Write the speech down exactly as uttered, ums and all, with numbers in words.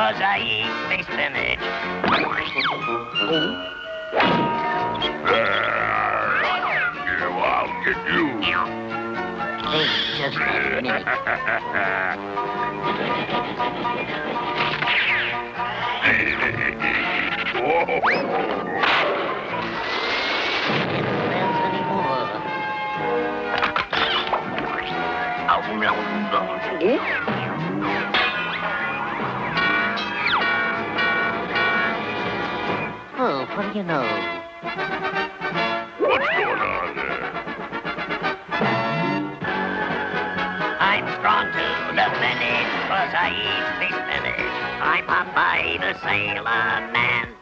'cause I eat the spinach. I'll get you. Hey, just a minute. Oh, what do you know? What's going on there? I'm strong to the finish, 'cause I eat the spinach. I'm Popeye the Sailor Man.